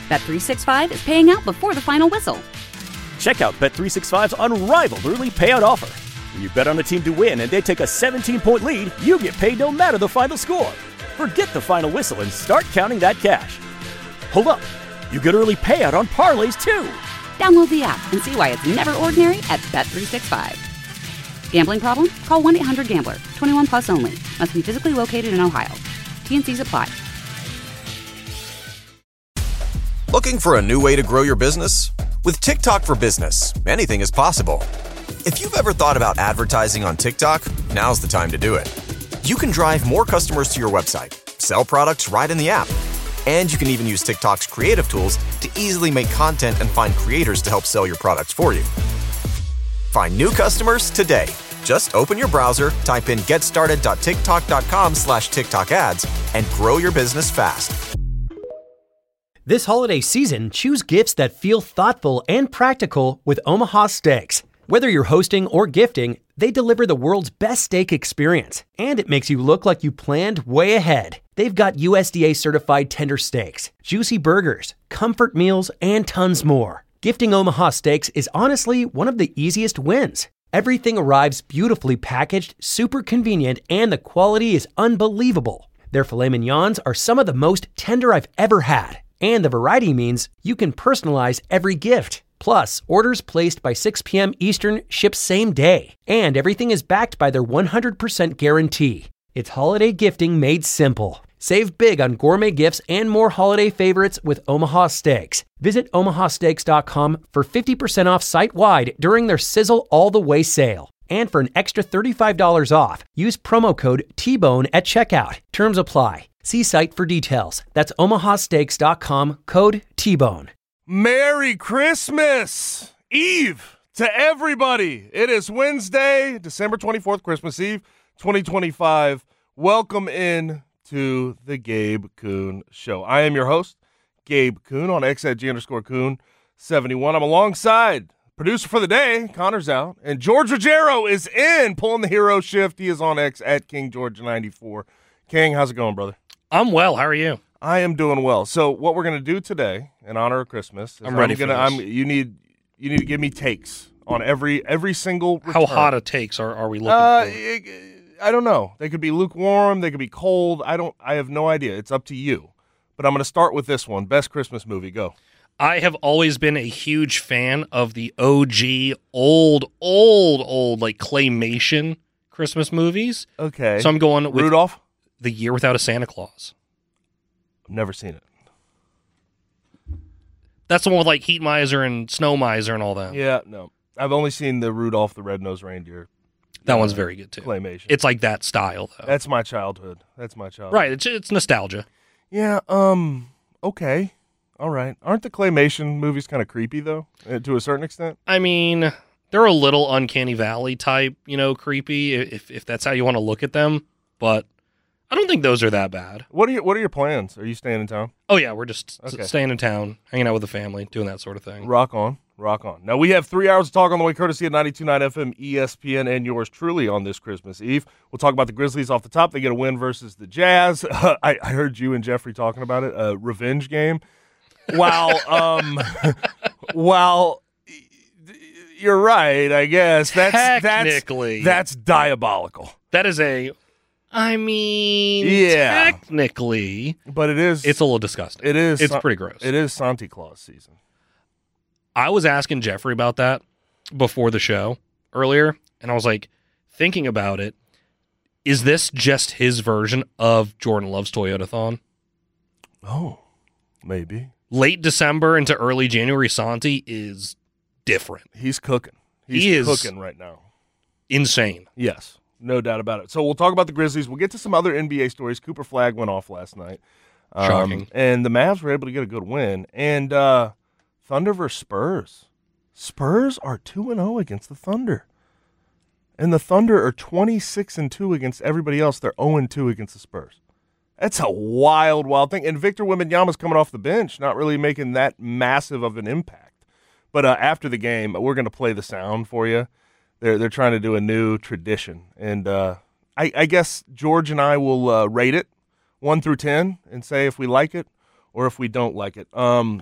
Bet365 is paying out before the final whistle. Check out Bet365's unrivaled early payout offer. When you bet on a team to win and they take a 17-point lead, you get paid no matter the final score. Forget the final whistle and start counting that cash. Hold up. You get early payout on parlays, too. Download the app and see why it's never ordinary at Bet365. Gambling problem? Call 1-800-GAMBLER. 21 plus only. Must be physically located in Ohio. T&Cs apply. Looking for a new way to grow your business? With TikTok for Business, anything is possible. If you've ever thought about advertising on TikTok, now's the time to do it. You can drive more customers to your website, sell products right in the app, and you can even use TikTok's creative tools to easily make content and find creators to help sell your products for you. Find new customers today. Just open your browser, type in getstarted.tiktok.com/TikTok ads, and grow your business fast. This holiday season, choose gifts that feel thoughtful and practical with Omaha Steaks. Whether you're hosting or gifting, they deliver the world's best steak experience, and it makes you look like you planned way ahead. They've got USDA certified tender steaks, juicy burgers, comfort meals, and tons more. Gifting Omaha Steaks is honestly one of the easiest wins. Everything arrives beautifully packaged, super convenient, and the quality is unbelievable. Their filet mignons are some of the most tender I've ever had, and the variety means you can personalize every gift. Plus, orders placed by 6 p.m. Eastern ship same day, and everything is backed by their 100% guarantee. It's holiday gifting made simple. Save big on gourmet gifts and more holiday favorites with Omaha Steaks. Visit omahasteaks.com for 50% off site-wide during their Sizzle All the Way sale. And for an extra $35 off, use promo code TBONE at checkout. Terms apply. See site for details. That's omahasteaks.com, code TBONE. Merry Christmas Eve to everybody. It is Wednesday, December 24th, Christmas Eve, 2025. Welcome in to the Gabe Kuhn Show. I am your host, Gabe Kuhn, on X at G_Kuhn71. I'm alongside producer for the day, Connor's out, and George Ruggiero is in, pulling the hero shift. He is on X at KingGeorge94. King, how's it going, brother? I'm well. How are you? I am doing well. So what we're going to do today in honor of Christmas is I'm ready for this. You need to give me takes on every single return. How hot a takes are we looking for? I don't know. They could be lukewarm. They could be cold. I have no idea. It's up to you. But I'm going to start with this one. Best Christmas movie. Go. I have always been a huge fan of the OG, old, like claymation Christmas movies. Okay. So I'm going with Rudolph? The Year Without a Santa Claus. I've never seen it. That's the one with like Heat Miser and Snow Miser and all that. Yeah, no. I've only seen the Rudolph the Red-Nosed Reindeer. That one's very good too. Claymation. It's like that style though. That's my childhood. Right, it's nostalgia. Yeah, okay. All right. Aren't the claymation movies kind of creepy though, to a certain extent? I mean, they're a little Uncanny Valley type, creepy if that's how you want to look at them, but I don't think those are that bad. What are your plans? Are you staying in town? Oh yeah, we're just staying in town, hanging out with the family, doing that sort of thing. Rock on. Now, we have 3 hours to talk on the way, courtesy of 92.9 FM, ESPN, and yours truly on this Christmas Eve. We'll talk about the Grizzlies off the top. They get a win versus the Jazz. I heard you and Jeffrey talking about it. A revenge game. While you're right, I guess. Technically. That's diabolical. That is technically. But it is. It's a little disgusting. It is. It's pretty gross. It is Santa Claus season. I was asking Jeffrey about that before the show earlier, and I was like, thinking about it, is this just his version of Jordan Love's Toyotathon? Oh, maybe. Late December into early January Santi is different. He's cooking. He is cooking right now. Insane. Yes, no doubt about it. So we'll talk about the Grizzlies. We'll get to some other NBA stories. Cooper Flagg went off last night. Shocking. And the Mavs were able to get a good win. And Thunder versus Spurs. Spurs are 2-0 against the Thunder. And the Thunder are 26-2 against everybody else. They're 0-2 against the Spurs. That's a wild thing. And Victor Wembanyama's coming off the bench, not really making that massive of an impact. But after the game, we're going to play the sound for you. They're trying to do a new tradition. And I guess George and I will rate it 1 through 10 and say if we like it or if we don't like it.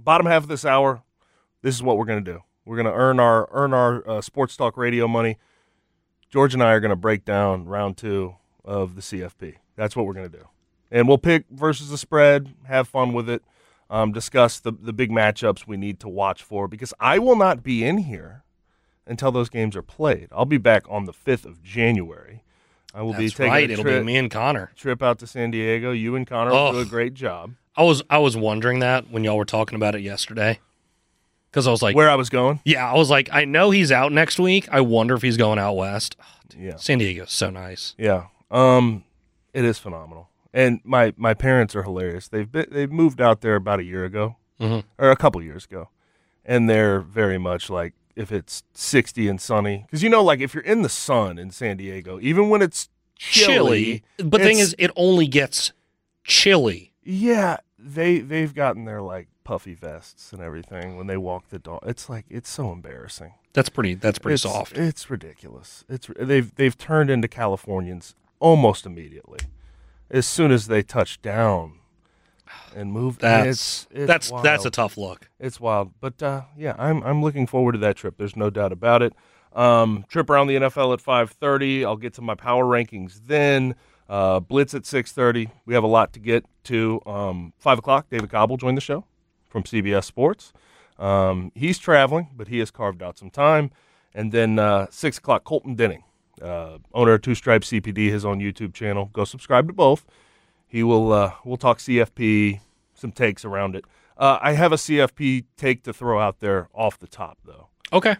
bottom half of this hour, this is what we're going to do. We're going to earn our Sports Talk Radio money. George and I are going to break down round 2 of the CFP. That's what we're going to do. And we'll pick versus the spread, have fun with it, discuss the big matchups we need to watch for, because I will not be in here until those games are played. I'll be back on the 5th of January. I will be taking a It'll be me and Connor. Trip out to San Diego. You and Connor will do a great job. I was wondering that when y'all were talking about it yesterday. Because I was like, where I was going? Yeah, I was like, I know he's out next week. I wonder if he's going out west. Oh, dude, yeah. San Diego's so nice. Yeah. It is phenomenal. And my parents are hilarious. They've moved out there about a year ago, or a couple years ago. And they're very much like, if it's 60 and sunny, because like if you're in the sun in San Diego, even when it's chilly, but the thing is, it only gets chilly. Yeah, they've gotten their like puffy vests and everything when they walk the dog. It's like, it's so embarrassing. That's pretty soft. It's ridiculous. They've turned into Californians almost immediately as soon as they touch down and move. That's wild. That's a tough look. It's wild, but yeah, I'm looking forward to that trip. There's no doubt about it. Trip around the NFL at 5:30. I'll get to my power rankings then. Blitz at 6:30. We have a lot to get to. 5 o'clock, David Cobble joined the show from CBS Sports. He's traveling, but he has carved out some time. And then 6 o'clock, Colton Denning, owner of Two Stripes CPD, his own YouTube channel. Go subscribe to both. He will. We'll talk CFP, some takes around it. I have a CFP take to throw out there off the top, though. Okay.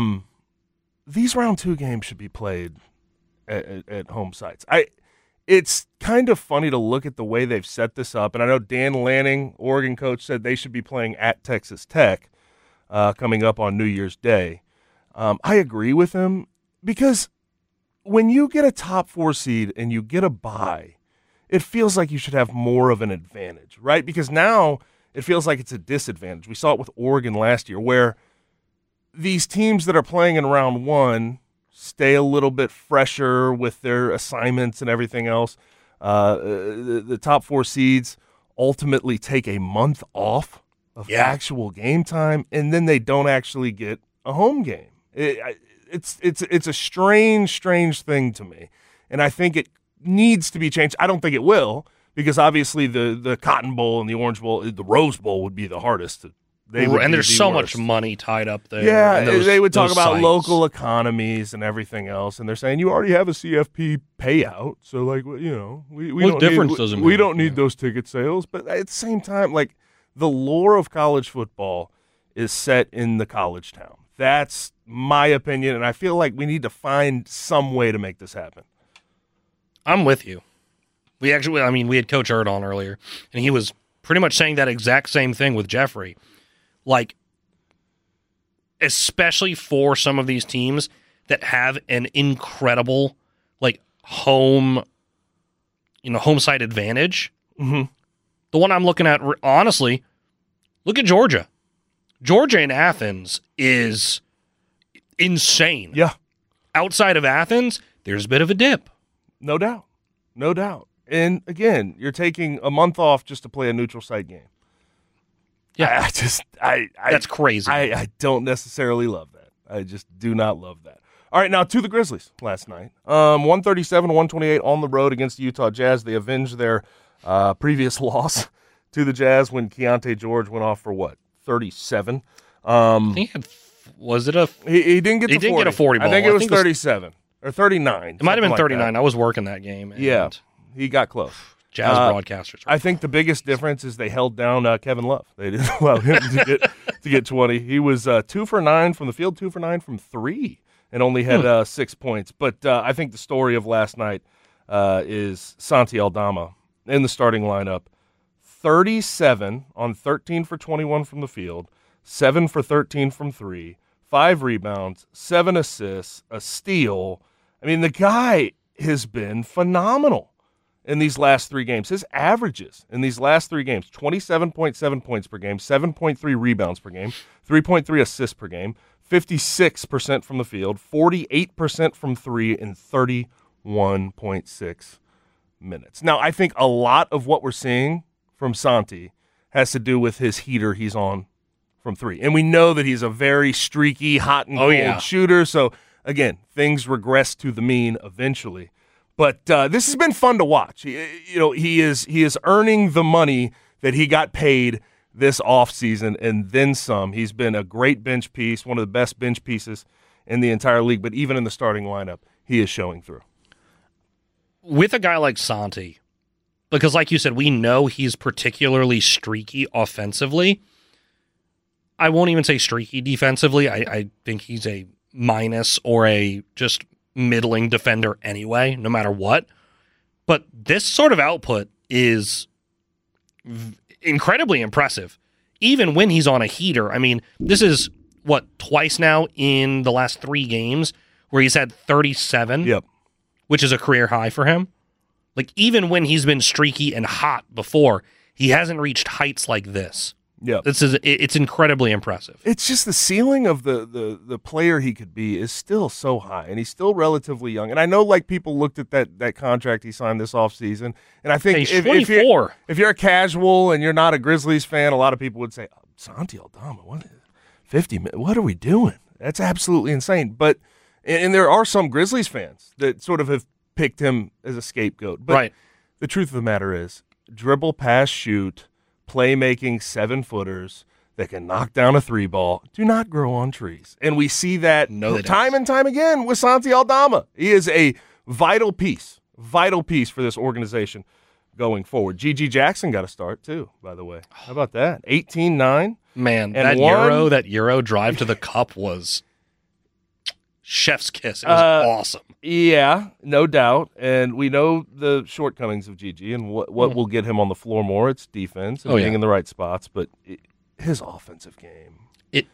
These round 2 games should be played at home sites. It's kind of funny to look at the way they've set this up, and I know Dan Lanning, Oregon coach, said they should be playing at Texas Tech coming up on New Year's Day. I agree with him, because when you get a top 4 seed and you get a bye, it feels like you should have more of an advantage, right? Because now it feels like it's a disadvantage. We saw it with Oregon last year, where these teams that are playing in round 1 stay a little bit fresher with their assignments and everything else. The top 4 seeds ultimately take a month off of actual game time, and then they don't actually get a home game. It's a strange thing to me, and I think it needs to be changed. I don't think it will, because obviously the Cotton Bowl and the Orange Bowl, the Rose Bowl would be the hardest. And there's so much money tied up there. Yeah, they would talk about sites. local economies and everything else, and they're saying you already have a CFP payout, so like we what difference does it make? We don't need those ticket sales. But at the same time, like, the lore of college football is set in the college town. That's my opinion, and I feel like we need to find some way to make this happen. I'm with you. We had Coach Erd on earlier, and he was pretty much saying that exact same thing with Jeffrey. Like, especially for some of these teams that have an incredible, like, home site advantage. Mm-hmm. The one I'm looking at, honestly, look at Georgia. Georgia in Athens is insane. Yeah. Outside of Athens, there's a bit of a dip. No doubt. And again, you're taking a month off just to play a neutral site game. Yeah, that's crazy. I don't necessarily love that. I just do not love that. All right, now to the Grizzlies last night. 137-128 on the road against the Utah Jazz. They avenged their previous loss to the Jazz when Keontae George went off for 37. I think was it a? He didn't get. He didn't get a 40 ball. I think it was 37 or 39. It might have been 39. Like I was working that game. Yeah, he got close. Jazz broadcasters. I think the biggest difference is they held down Kevin Love. They didn't allow him to get 20. He was 2 for 9 from the field, 2 for 9 from 3, and only had 6 points. But I think the story of last night is Santi Aldama in the starting lineup. 37 on 13 for 21 from the field, 7 for 13 from 3, 5 rebounds, 7 assists, a steal. I mean, the guy has been phenomenal in these last 3 games. His averages in these last 3 games, 27.7 points per game, 7.3 rebounds per game, 3.3 assists per game, 56% from the field, 48% from 3, and 31.6 minutes. Now, I think a lot of what we're seeing from Santi has to do with his heater he's on from three. And we know that he's a very streaky, hot and cold shooter. So, again, things regress to the mean eventually. But this has been fun to watch. He is earning the money that he got paid this offseason and then some. He's been a great bench piece, one of the best bench pieces in the entire league. But even in the starting lineup, he is showing through. With a guy like Santi, because like you said, we know he's particularly streaky offensively. I won't even say streaky defensively. I think he's a minus or a just middling defender anyway, no matter what. But this sort of output is incredibly impressive, even when he's on a heater. I mean, this is, twice now in the last 3 games where he's had 37, yep, which is a career high for him. Like, even when he's been streaky and hot before, he hasn't reached heights like this. Yeah, it's incredibly impressive. It's just the ceiling of the player he could be is still so high, and he's still relatively young. And I know, like, people looked at that contract he signed this offseason, and I think he's 24. If you're a casual and you're not a Grizzlies fan, a lot of people would say, Santi Aldama, what is 50? What are we doing? That's absolutely insane. But and there are some Grizzlies fans that sort of have picked him as a scapegoat. But right. The truth of the matter is, dribble, pass, shoot, playmaking 7-footers that can knock down a 3-ball do not grow on trees. And we see that time and time again with Santi Aldama. He is a vital piece for this organization going forward. G.G. Jackson got a start too, by the way. How about that? 18-9. Man, that Euro drive to the cup was chef's kiss. It was awesome. Yeah, no doubt. And we know the shortcomings of Gigi and what will get him on the floor more. It's defense and being in the right spots. But his offensive game,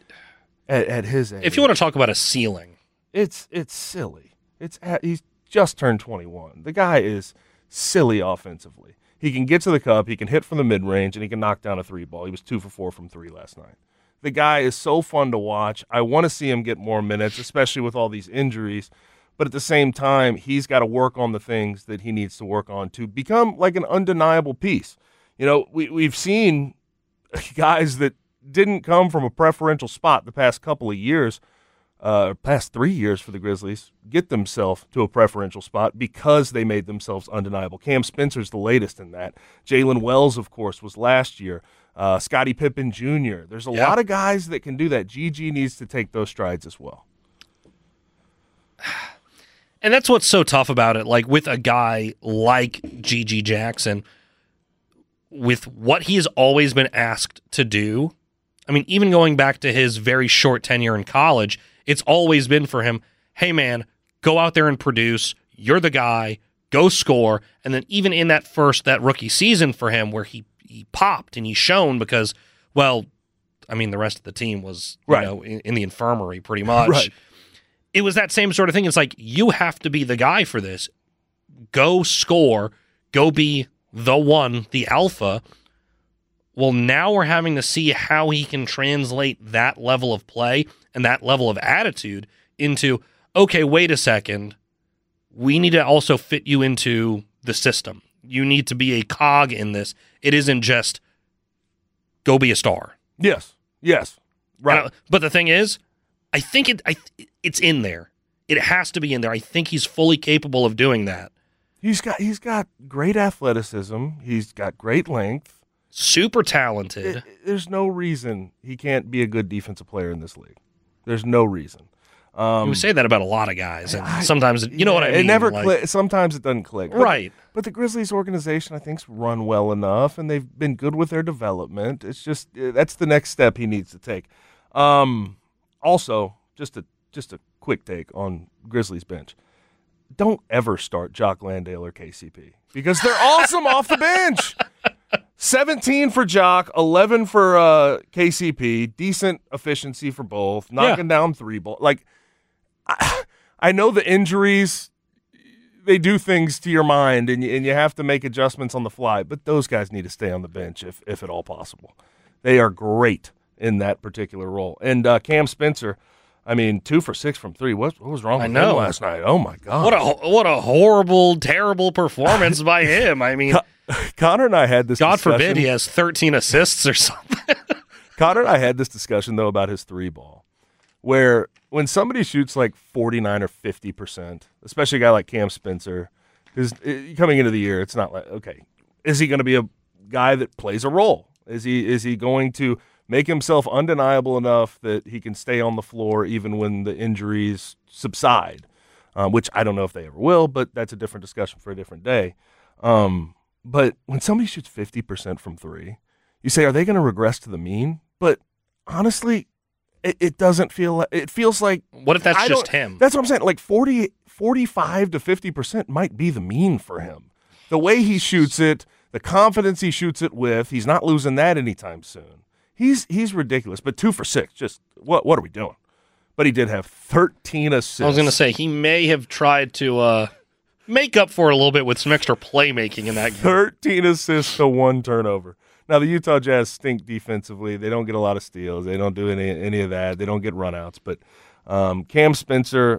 at his age, if you want to talk about a ceiling, it's silly. He's just turned 21. The guy is silly offensively. He can get to the cup, he can hit from the mid-range, and he can knock down a 3-ball. He was 2 for 4 from 3 last night. The guy is so fun to watch. I want to see him get more minutes, especially with all these injuries. But at the same time, he's got to work on the things that he needs to work on to become like an undeniable piece. You know, we've seen guys that didn't come from a preferential spot the past couple of years, past 3 years for the Grizzlies, get themselves to a preferential spot because they made themselves undeniable. Cam Spencer's the latest in that. Jalen Wells, of course, was last year. Scottie Pippen Jr. There's a lot of guys that can do that. GG needs to take those strides as well. And that's what's so tough about it. Like, with a guy like G.G. Jackson, with what he has always been asked to do, I mean, even going back to his very short tenure in college, it's always been for him, hey, man, go out there and produce. You're the guy. Go score. And then even in that rookie season for him where he popped and he shone because, well, I mean, the rest of the team was in the infirmary pretty much. Right. It was that same sort of thing. It's like, you have to be the guy for this. Go score. Go be the one, the alpha. Well, now we're having to see how he can translate that level of play and that level of attitude into, okay, wait a second. We need to also fit you into the system. You need to be a cog in this. It isn't just go be a star. Yes. Right. But the thing is, I think it's in there. It has to be in there. I think he's fully capable of doing that. He's got great athleticism. He's got great length. Super talented. There's no reason he can't be a good defensive player in this league. There's no reason. We say that about a lot of guys, and sometimes you know what I mean. It never clicks. Sometimes it doesn't click. Right. But the Grizzlies organization, I think's run well enough, and they've been good with their development. It's just that's the next step he needs to take. Also, just a quick take on Grizzlies bench. Don't ever start Jock Landale or KCP because they're awesome off the bench. 17 for Jock, 11 for KCP. Decent efficiency for both. Knocking down 3-ball. Like, I know the injuries, they do things to your mind, and you have to make adjustments on the fly. But those guys need to stay on the bench if at all possible. They are great in that particular role. And Cam Spencer, I mean, 2 for 6 from 3. What was wrong with him last night? Oh, my God. What a horrible, terrible performance by him. I mean, Connor and I had this God discussion. forbid he has 13 assists or something. Connor and I had this discussion, though, about his 3-ball, where when somebody shoots like 49 or 50%, especially a guy like Cam Spencer, who's coming into the year, it's not like, okay, is he going to be a guy that plays a role? Is he going to make himself undeniable enough that he can stay on the floor even when the injuries subside, which I don't know if they ever will, but that's a different discussion for a different day. But when somebody shoots 50% from 3, you say, are they going to regress to the mean? But honestly, it doesn't feel like – it feels like – What if that's just him? That's what I'm saying. Like 45 to 50% might be the mean for him. The way he shoots it, the confidence he shoots it with, he's not losing that anytime soon. He's ridiculous, but 2 for 6. Just what are we doing? But he did have 13 assists. I was going to say he may have tried to make up for it a little bit with some extra playmaking in that game. 13 assists to 1 turnover. Now the Utah Jazz stink defensively. They don't get a lot of steals. They don't do any of that. They don't get runouts. But Cam Spencer,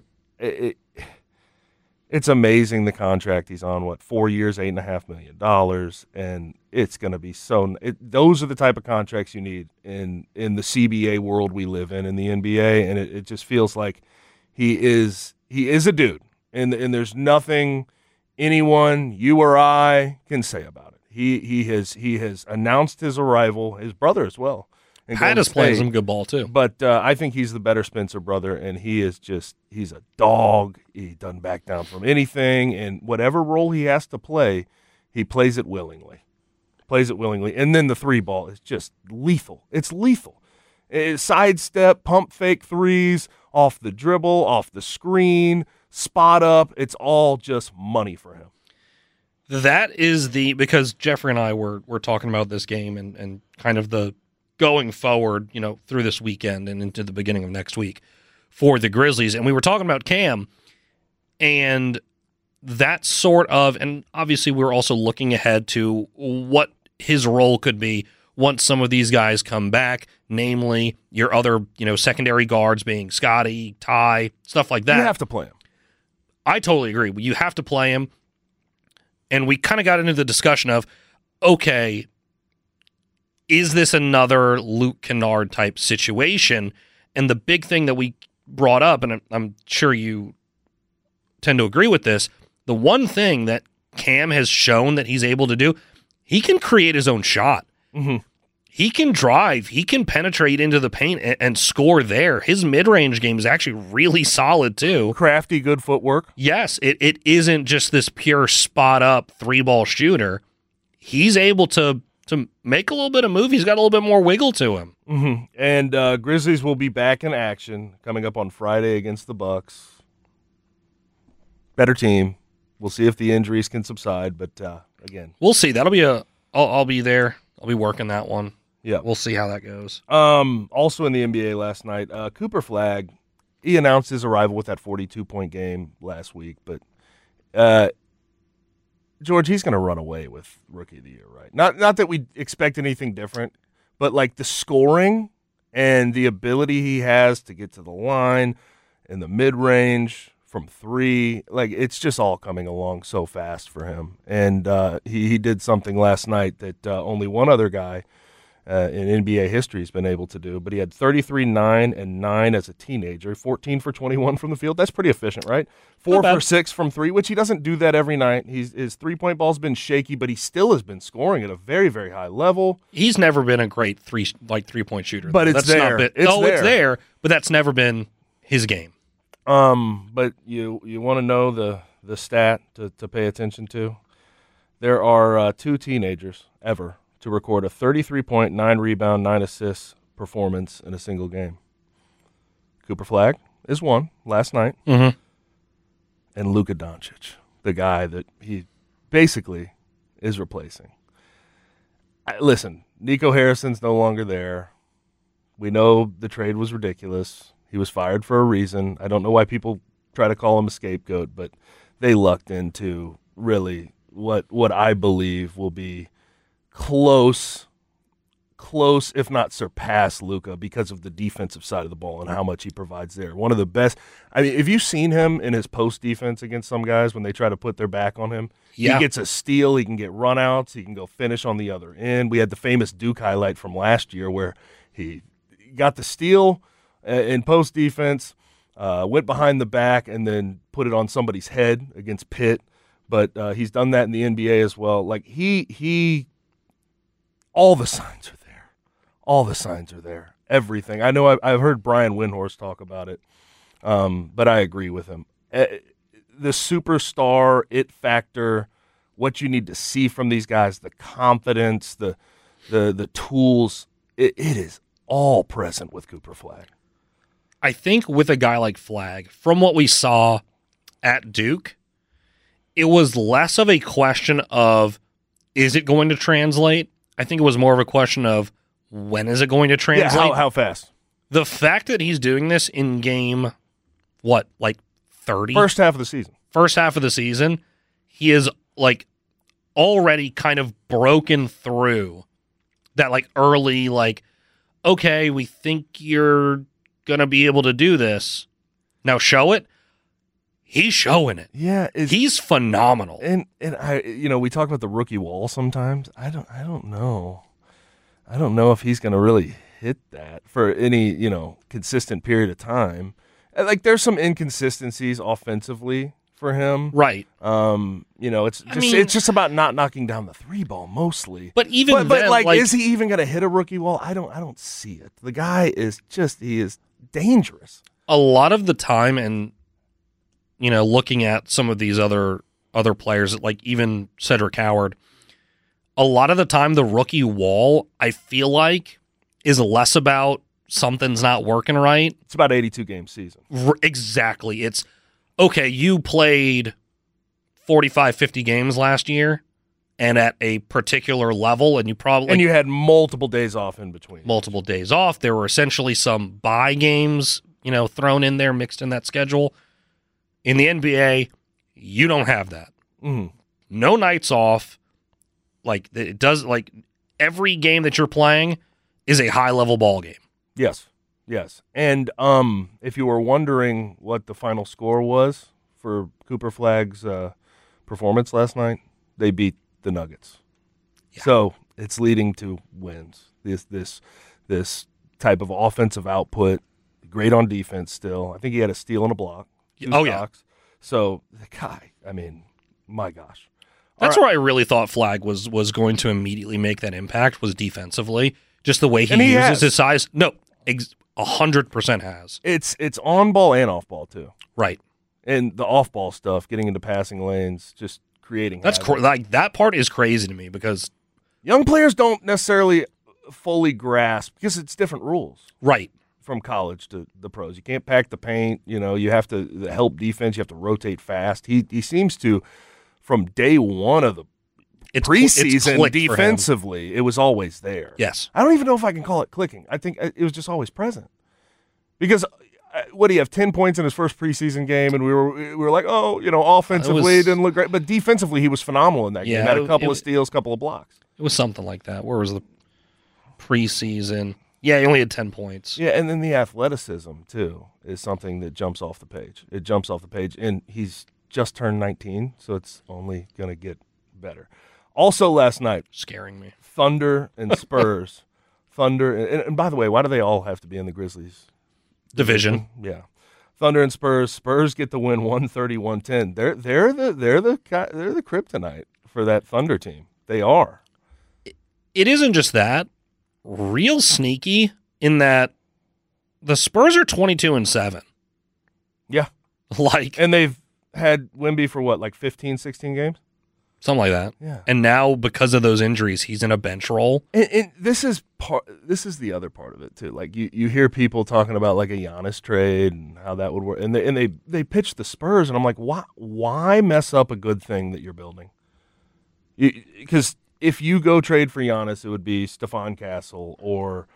it's amazing the contract he's on. 4 years, $8.5 million, and it's going to be so. Those are the type of contracts you need in the CBA world we live in the NBA, and it just feels like he is a dude, and there's nothing anyone, you or I, can say about it. He has announced his arrival. His brother as well. Pat is playing some good ball too. But I think he's the better Spencer brother, and he's a dog. He doesn't back down from anything, and whatever role he has to play, he plays it willingly. And then the 3-ball is just lethal. It's lethal. Sidestep, pump fake threes, off the dribble, off the screen, spot up. It's all just money for him. That is because Jeffrey and I were talking about this game and kind of the going forward, through this weekend and into the beginning of next week for the Grizzlies. And we were talking about Cam and that sort of, and obviously we're also looking ahead to what his role could be once some of these guys come back, namely your other, secondary guards being Scotty, Ty, stuff like that. You have to play him. I totally agree. You have to play him. And we kind of got into the discussion of, okay, is this another Luke Kennard type situation? And the big thing that we brought up, and I'm sure you tend to agree with this, the one thing that Cam has shown that he's able to do, he can create his own shot. Mm-hmm. He can drive. He can penetrate into the paint and score there. His mid-range game is actually really solid, too. Crafty, good footwork. Yes, it isn't just this pure spot-up 3-ball shooter. He's able to make a little bit of move. He's got a little bit more wiggle to him. Mm-hmm. And Grizzlies will be back in action coming up on Friday against the Bucks. Better team. We'll see if the injuries can subside, but again. We'll see. That'll be I'll be there. I'll be working that one. Yeah. We'll see how that goes. Also in the NBA last night, Cooper Flagg, he announced his arrival with that 42-point game last week, but George, he's going to run away with Rookie of the Year, right? Not that we expect anything different, but like the scoring and the ability he has to get to the line in the mid-range from 3, like it's just all coming along so fast for him. And he did something last night that only one other guy in NBA history has been able to do, but he had 33, 9, and 9 as a teenager, 14 for 21 from the field. That's pretty efficient, right? 4 for 6 from 3, which he doesn't do that every night. His three-point ball's been shaky, but he still has been scoring at a very, very high level. He's never been a great three-point shooter. But it's there. It's there, but that's never been his game. But you want to know the stat to pay attention to? There are 2 teenagers ever to record a 33-point, 9-rebound, 9-assist performance in a single game. Cooper Flagg is one last night. Mm-hmm. And Luka Doncic, the guy that he basically is replacing. Listen, Nico Harrison's no longer there. We know the trade was ridiculous. He was fired for a reason. I don't know why people try to call him a scapegoat, but they lucked into really what I believe will be close close, if not surpass, Luka because of the defensive side of the ball and how much he provides there. One of the best. I mean, have you seen him in his post defense against some guys when they try to put their back on him? Yeah. He gets a steal. He can get runouts. He can go finish on the other end. We had the famous Duke highlight from last year where he got the steal in post defense, went behind the back, and then put it on somebody's head against Pitt. But he's done that in the NBA as well. Like he all the signs are there. All the signs are there. Everything. I know I've heard Brian Windhorst talk about it, but I agree with him. The superstar, it factor, what you need to see from these guys, the confidence, the tools, it is all present with Cooper Flagg. I think with a guy like Flagg, from what we saw at Duke, it was less of a question of, is it going to translate? I think it was more of a question of, when is it going to translate? Yeah, how fast? The fact that he's doing this in game, 30? First half of the season. First half of the season, he is already kind of broken through that early, okay, we think you're going to be able to do this. Now show it. He's showing it. Yeah, he's phenomenal. And I, we talk about the rookie wall sometimes. I don't know. I don't know if he's going to really hit that for any, consistent period of time. There's some inconsistencies offensively for him. Right. It's just about not knocking down the three ball mostly. But even is he even going to hit a rookie wall? I don't see it. The guy is he is dangerous. A lot of the time, and looking at some of these other players, like even Cedric Howard, a lot of the time the rookie wall, I feel like, is less about something's not working right. It's about 82-game season. Exactly. It's, okay, you played 45, 50 games last year and at a particular level, and you probably... And you had multiple days off in between. Multiple days off. There were essentially some bye games, thrown in there, mixed in that schedule. In the NBA, you don't have that. Mm-hmm. No nights off. Every game that you're playing is a high-level ball game. Yes. And if you were wondering what the final score was for Cooper Flagg's performance last night, they beat the Nuggets. Yeah. So it's leading to wins. This type of offensive output, great on defense still. I think he had a steal and a block. Yeah. So the guy, I mean, my gosh. That's where I really thought Flagg was going to immediately make that impact, was defensively. Just the way he uses his size. No, 100% has. It's on ball and off ball too. Right. And the off ball stuff, getting into passing lanes, just creating. That's that part is crazy to me because young players don't necessarily fully grasp because it's different rules. Right. From college to the pros. You can't pack the paint. You have to help defense. You have to rotate fast. He seems to, from day one of the preseason, defensively, it was always there. Yes. I don't even know if I can call it clicking. I think it was just always present. Because what do you have, 10 points in his first preseason game, and we were like, offensively it didn't look great, but defensively he was phenomenal in that game. Had a couple of steals, couple of blocks. It was something like that. Where was the preseason? Yeah, he only had 10 points. Yeah, and then the athleticism, too, is something that jumps off the page. It jumps off the page, and he's just turned 19, so it's only going to get better. Also last night. Scaring me. Thunder and Spurs. Thunder, and by the way, why do they all have to be in the Grizzlies? Division. Yeah. Thunder and Spurs. Spurs get the win 130-110. They're the kryptonite for that Thunder team. They are. It isn't just that. Real sneaky in that the Spurs are 22-7. Yeah. And they've had Wemby for 15, 16 games? Something like that. Yeah. And now because of those injuries, he's in a bench role. And this is the other part of it too. You hear people talking about a Giannis trade and how that would work. And they pitch the Spurs and I'm like, why mess up a good thing that you're building? Because if you go trade for Giannis, it would be Stephon Castle or,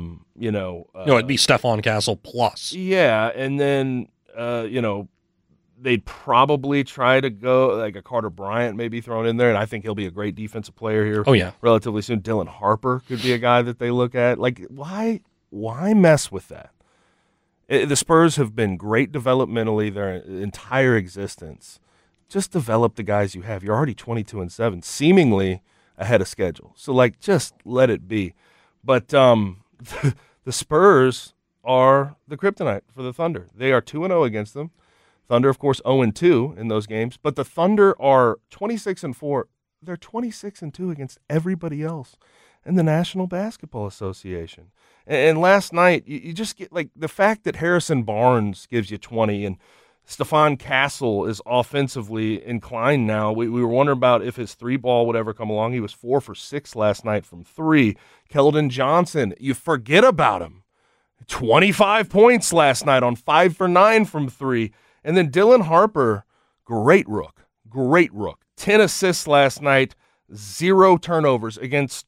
it'd be Stephon Castle plus. Yeah, and then, they'd probably try to go like a Carter Bryant maybe thrown in there, and I think he'll be a great defensive player here. Oh, yeah. Relatively soon. Dylan Harper could be a guy that they look at. Like, why mess with that? The Spurs have been great developmentally their entire existence. Just develop the guys you have. You're already 22-7, seemingly ahead of schedule. So, like, just let it be. But the Spurs are the kryptonite for the Thunder. They are 2-0 against them. Thunder, of course, 0-2 in those games. But the Thunder are 26-4. They're 26-2 against everybody else in the National Basketball Association. And last night, you just get, like, the fact that Harrison Barnes gives you 20 and Stephon Castle is offensively inclined now. We were wondering about if his three ball would ever come along. He was 4 for 6 last night from 3. Keldon Johnson, you forget about him. 25 points last night on 5 for 9 from 3. And then Dylan Harper, great rook. 10 assists last night, 0 turnovers against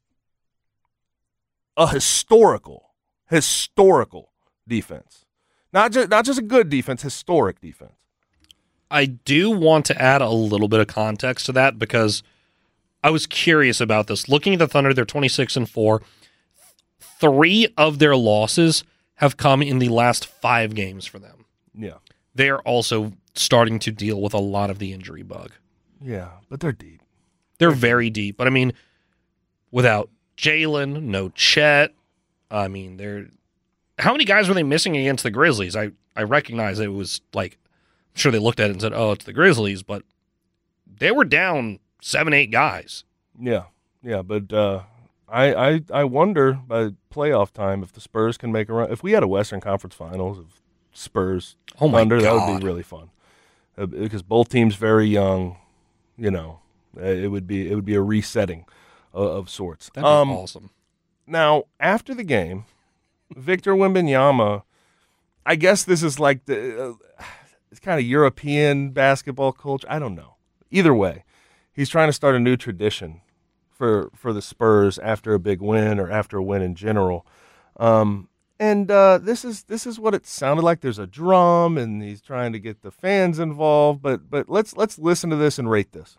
a historical defense. Not just a good defense, historic defense. I do want to add a little bit of context to that because I was curious about this. Looking at the Thunder, they're 26-4. 3 of their losses have come in the last 5 games for them. Yeah. They are also starting to deal with a lot of the injury bug. Yeah, but they're deep. They're very deep. But, I mean, without Jalen, no Chet, I mean, how many guys were they missing against the Grizzlies? I recognize it was like, I'm sure they looked at it and said, oh, it's the Grizzlies, but they were down 7-8 guys. Yeah, but I wonder by playoff time if the Spurs can make a run. If we had a Western Conference Finals of Spurs Thunder, that would be really fun because both teams very young. You know, it would be a resetting of sorts. That'd be awesome. Now, after the game, Victor Wembanyama, I guess this is like it's kind of European basketball culture. I don't know. Either way, he's trying to start a new tradition for the Spurs after a big win or after a win in general. And this is what it sounded like. There's a drum, and he's trying to get the fans involved. But let's listen to this and rate this.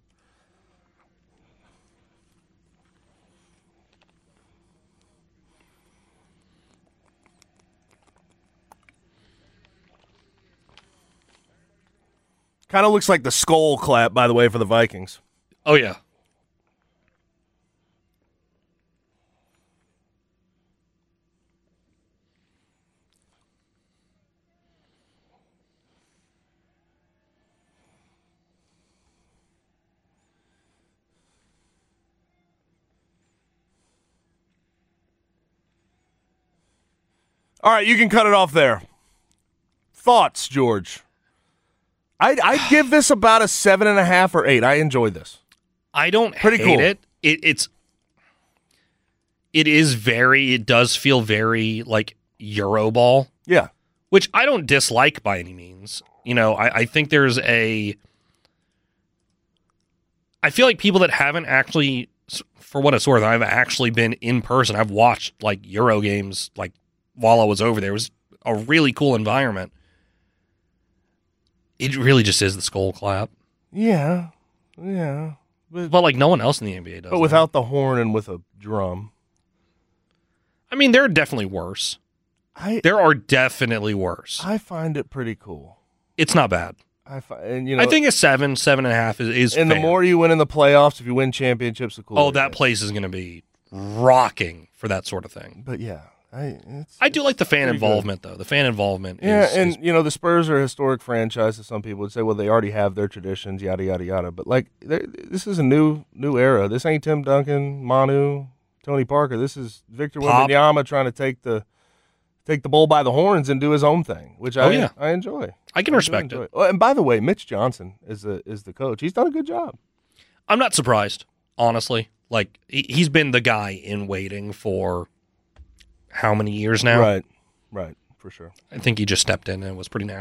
Kind of looks like the skull clap, by the way, for the Vikings. Oh, yeah. All right, you can cut it off there. Thoughts, George? I'd give this about a 7.5 or 8. I enjoyed this. I don't Pretty hate cool. it. It does feel very like Euroball. Yeah. Which I don't dislike by any means. You know, I think I feel like people that haven't actually, for what it's worth, I've actually been in person. I've watched like Euro games like while I was over there. It was a really cool environment. It really just is the skull clap. Yeah. But like no one else in the NBA does. But without the horn and with a drum. I mean, there are definitely worse. There are definitely worse. I find it pretty cool. It's not bad. I think a 7.5 is and fair. the more you win in the playoffs, if you win championships, the cooler. Oh, that place is going to be rocking for that sort of thing. But yeah, I do like the fan involvement, though. The fan involvement is the Spurs are a historic franchise, as some people would say. Well, they already have their traditions, yada, yada, yada. But, like, this is a new era. This ain't Tim Duncan, Manu, Tony Parker. This is Victor Wembanyama trying to take the bull by the horns and do his own thing, which I enjoy. I can respect it. Oh, and by the way, Mitch Johnson is the coach. He's done a good job. I'm not surprised, honestly. Like, he's been the guy in waiting for how many years now? Right, for sure. I think he just stepped in and it was pretty natural.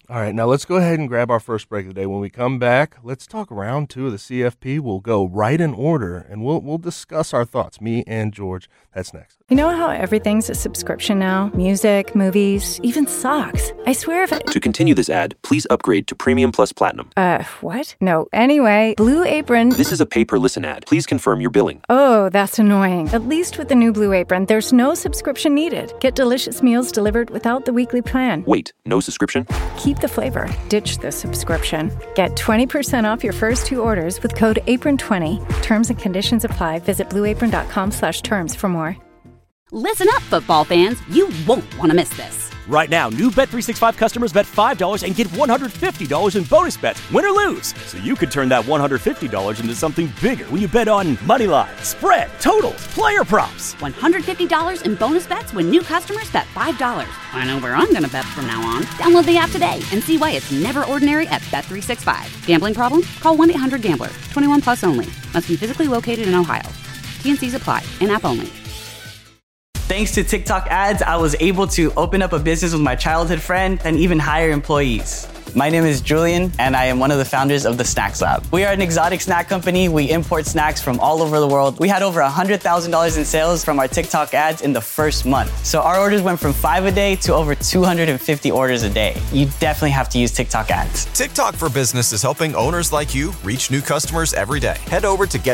All right, now let's go ahead and grab our first break of the day. When we come back, let's talk round 2 of the CFP. We'll go right in order, and we'll discuss our thoughts, me and George. That's next. You know how everything's a subscription now? Music, movies, even socks. I swear if To continue this ad, please upgrade to Premium Plus Platinum. What? No. Anyway, Blue Apron... This is a pay-per-listen ad. Please confirm your billing. Oh, that's annoying. At least with the new Blue Apron, there's no subscription needed. Get delicious meals delivered without the weekly plan. Wait, no subscription? Keep the flavor. Ditch the subscription. Get 20% off your first 2 orders with code APRON20. Terms and conditions apply. Visit blueapron.com/terms for more. Listen up, football fans. You won't want to miss this. Right now, new Bet365 customers bet $5 and get $150 in bonus bets, win or lose. So you could turn that $150 into something bigger when you bet on money line, spread, totals, player props. $150 in bonus bets when new customers bet $5. I know where I'm going to bet from now on. Download the app today and see why it's never ordinary at Bet365. Gambling problem? Call 1-800-GAMBLER. 21 plus only. Must be physically located in Ohio. T&Cs apply. In-app only. Thanks to TikTok ads, I was able to open up a business with my childhood friend and even hire employees. My name is Julian, and I am one of the founders of the Snacks Lab. We are an exotic snack company. We import snacks from all over the world. We had over $100,000 in sales from our TikTok ads in the first month. So our orders went from 5 a day to over 250 orders a day. You definitely have to use TikTok ads. TikTok for Business is helping owners like you reach new customers every day. Head over to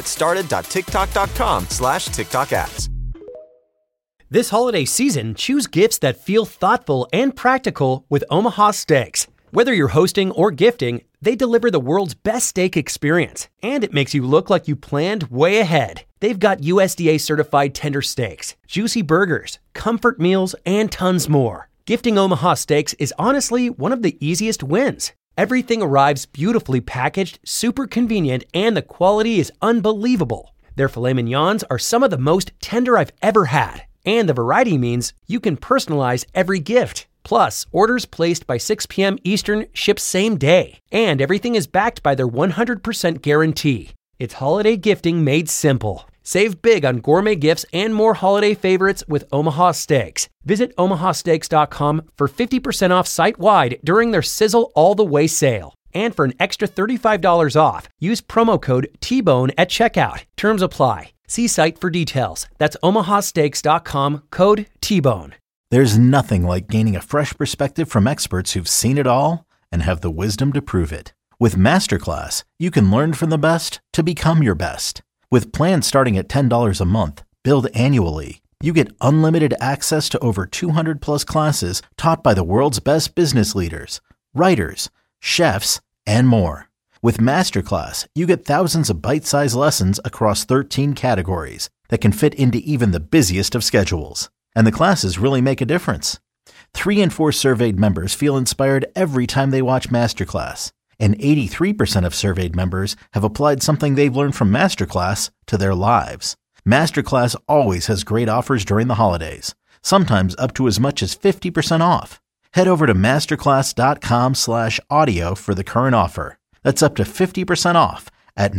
getstarted.tiktok.com/TikTok ads. This holiday season, choose gifts that feel thoughtful and practical with Omaha Steaks. Whether you're hosting or gifting, they deliver the world's best steak experience, and it makes you look like you planned way ahead. They've got USDA certified tender steaks, juicy burgers, comfort meals, and tons more. Gifting Omaha Steaks is honestly one of the easiest wins. Everything arrives beautifully packaged, super convenient, and the quality is unbelievable. Their filet mignons are some of the most tender I've ever had. And the variety means you can personalize every gift. Plus, orders placed by 6 p.m. Eastern ship same day. And everything is backed by their 100% guarantee. It's holiday gifting made simple. Save big on gourmet gifts and more holiday favorites with Omaha Steaks. Visit omahasteaks.com for 50% off site-wide during their Sizzle All the Way sale. And for an extra $35 off, use promo code TBONE at checkout. Terms apply. See site for details. That's omahasteaks.com, code TBONE. There's nothing like gaining a fresh perspective from experts who've seen it all and have the wisdom to prove it. With Masterclass, you can learn from the best to become your best. With plans starting at $10 a month, billed annually, you get unlimited access to over 200 plus classes taught by the world's best business leaders, writers, chefs, and more. With Masterclass, you get thousands of bite-sized lessons across 13 categories that can fit into even the busiest of schedules. And the classes really make a difference. 3 in 4 surveyed members feel inspired every time they watch Masterclass. And 83% of surveyed members have applied something they've learned from Masterclass to their lives. Masterclass always has great offers during the holidays, sometimes up to as much as 50% off. Head over to masterclass.com/audio for the current offer. That's up to 50% off at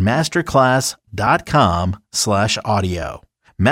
masterclass.com/audio.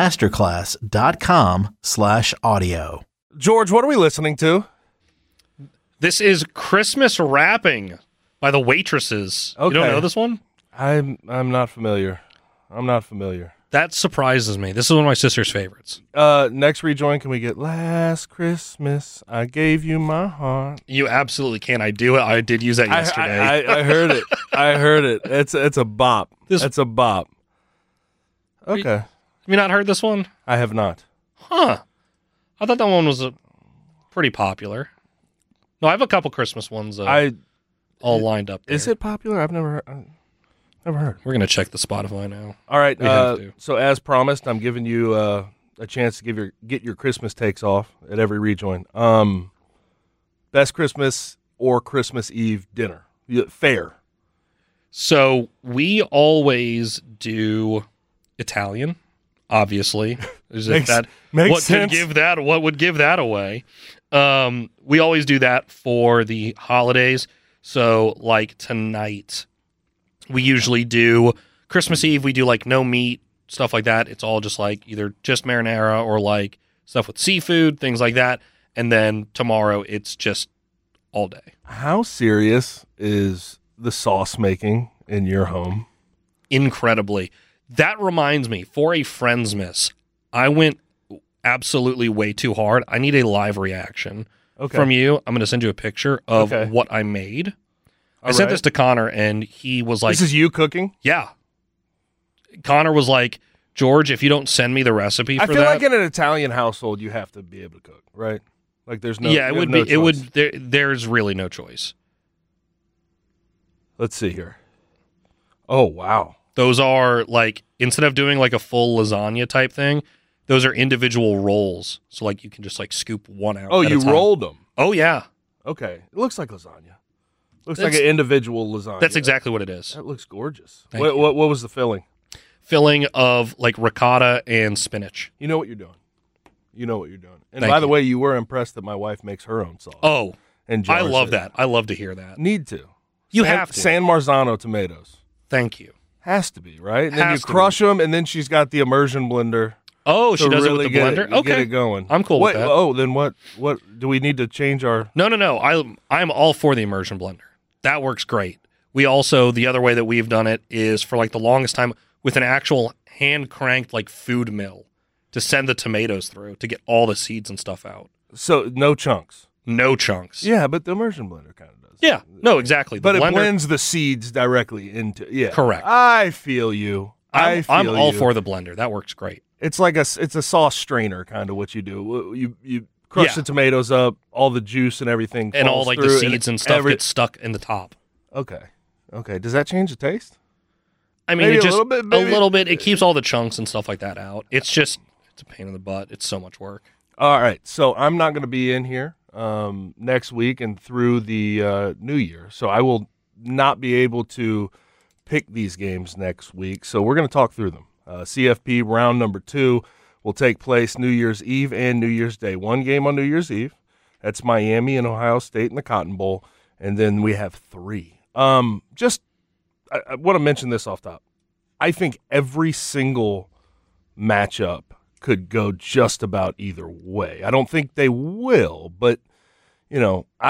masterclass.com/audio. George, what are we listening to? This is Christmas Wrapping by the Waitresses. Okay. You don't know this one? I'm not familiar. That surprises me. This is one of my sister's favorites. Next rejoin, can we get Last Christmas I Gave You My Heart? You absolutely can. I do it. I did use that yesterday. I heard it. I heard it. It's a bop. It's a bop. Okay. Have you not heard this one? I have not. Huh. I thought that one was pretty popular. No, I have a couple Christmas ones all lined up there. Is it popular? I've never heard. We're going to check the Spotify now. All right. We have to. So as promised, I'm giving you a chance to get your Christmas takes off at every rejoin. Best Christmas or Christmas Eve dinner. Fair. So we always do Italian, obviously. Makes what sense. What would give that away? We always do that for the holidays. So like tonight, we usually do Christmas Eve. We do like no meat, stuff like that. It's all just like either just marinara or like stuff with seafood, things like that. And then tomorrow it's just all day. How serious is the sauce making in your home? Incredibly. That reminds me, for a Friendsmas, I went absolutely way too hard. I need a live reaction from you. I'm going to send you a picture of what I made. I sent this to Connor, and he was like... This is you cooking? Yeah. Connor was like, George, if you don't send me the recipe for that... I feel like in an Italian household, you have to be able to cook, right? Like there's no... Yeah, it would be... It would. There's really no choice. Let's see here. Oh, wow. Those are like, instead of doing like a full lasagna type thing, those are individual rolls. So like you can just like scoop one out. Oh, you rolled them? Oh, yeah. Okay. It looks like lasagna. Looks like an individual lasagna. That's exactly what it is. That looks gorgeous. Thank What you. was the filling? Filling of like ricotta and spinach. You know what you're doing. You know what you're doing. And Thank by the you. way, you were impressed that my wife makes her own sauce. Oh, and I love that. I love to hear that. Need to. You have to. San Marzano tomatoes. Thank you. Has to be, right? And then you crush them, and then she's got the immersion blender. Oh, she does it with the blender? Okay. Get it going. I'm cool with that. Oh, then what do we need to change our... No. I'm all for the immersion blender. That works great. We also, the other way that we've done it is for like the longest time with an actual hand-cranked like food mill to send the tomatoes through to get all the seeds and stuff out. So no chunks? No chunks. Yeah, but the immersion blender kind of does. Yeah, no, exactly. But it blends the seeds directly into... Yeah. Correct. I feel you. I'm all for the blender. That works great. It's like it's a sauce strainer, kind of what you do. You crush the tomatoes up, all the juice and everything, and all like the seeds and stuff get stuck in the top. Okay. Does that change the taste? I mean, maybe it just a little bit. It keeps all the chunks and stuff like that out. It's a pain in the butt. It's so much work. All right, so I'm not going to be in here next week and through the New Year, so I will not be able to pick these games next week. So we're going to talk through them. CFP round number 2 will take place New Year's Eve and New Year's Day. One game on New Year's Eve. That's Miami and Ohio State in the Cotton Bowl. And then we have 3. I want to mention this off top. I think every single matchup could go just about either way. I don't think they will, but, these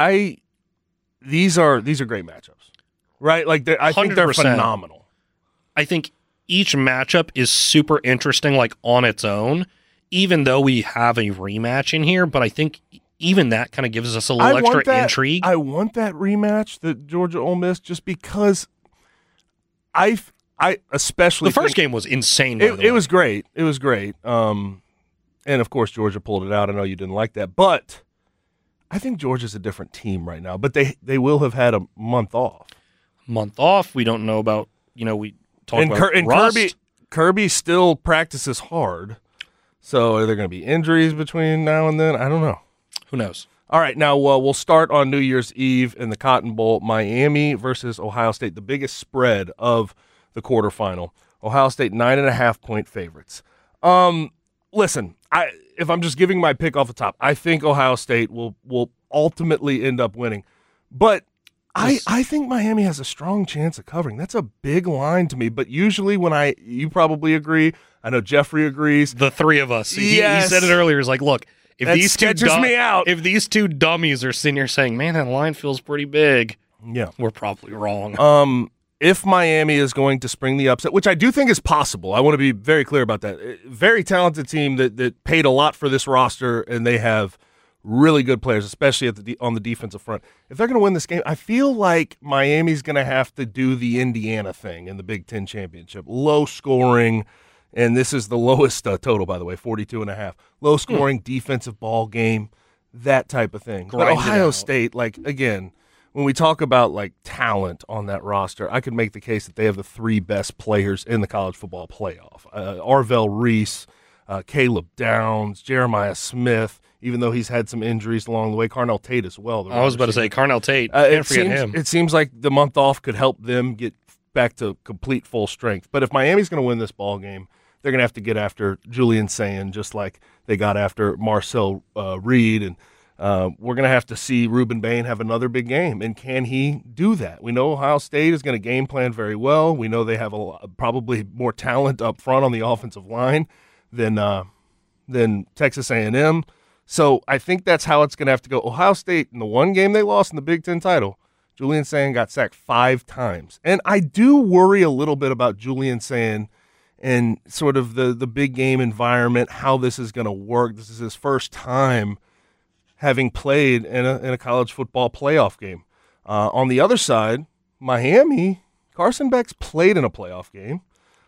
are great matchups, right? Like I think they're 100%. phenomenal. I think each matchup is super interesting, like on its own, even though we have a rematch in here. But I think even that kind of gives us a little extra intrigue. I want that rematch, the Georgia Ole Miss, just because I especially the first game was insane. It was great. It was great. And of course Georgia pulled it out. I know you didn't like that, but I think Georgia's a different team right now. But they will have had a month off. We don't know about we. And Kirby still practices hard. So are there going to be injuries between now and then? I don't know. Who knows? All right, now we'll start on New Year's Eve in the Cotton Bowl. Miami versus Ohio State, the biggest spread of the quarterfinal. Ohio State 9.5-point favorites. Listen, if I'm just giving my pick off the top, I think Ohio State will ultimately end up winning. But I think Miami has a strong chance of covering. That's a big line to me. But usually you probably agree. I know Jeffrey agrees. The three of us. Yes. He said it earlier. He's like, look, if if these two dummies are sitting here saying, man, that line feels pretty big, we're probably wrong. If Miami is going to spring the upset, which I do think is possible, I want to be very clear about that. Very talented team that paid a lot for this roster, and they have really good players, especially on the defensive front. If they're going to win this game, I feel like Miami's going to have to do the Indiana thing in the Big Ten Championship. Low scoring, and this is the lowest total, by the way, 42.5. Low scoring defensive ball game, that type of thing. But Ohio State, again, when we talk about talent on that roster, I could make the case that they have the 3 best players in the college football playoff. Arvell Reese, Caleb Downs, Jeremiah Smith, even though he's had some injuries along the way. Carnell Tate as well. I was about to say Carnell Tate. Can't forget him. It seems like the month off could help them get back to complete full strength. But if Miami's going to win this ball game, they're going to have to get after Julian Sayin, just like they got after Marcel Reed. And we're going to have to see Ruben Bain have another big game. And can he do that? We know Ohio State is going to game plan very well. We know they have probably more talent up front on the offensive line than Texas A&M. So I think that's how it's going to have to go. Ohio State, in the one game they lost in the Big Ten title, Julian Sayin got sacked 5 times. And I do worry a little bit about Julian Sayin and sort of the big game environment, how this is going to work. This is his first time having played in a college football playoff game. On the other side, Miami, Carson Beck's played in a playoff game.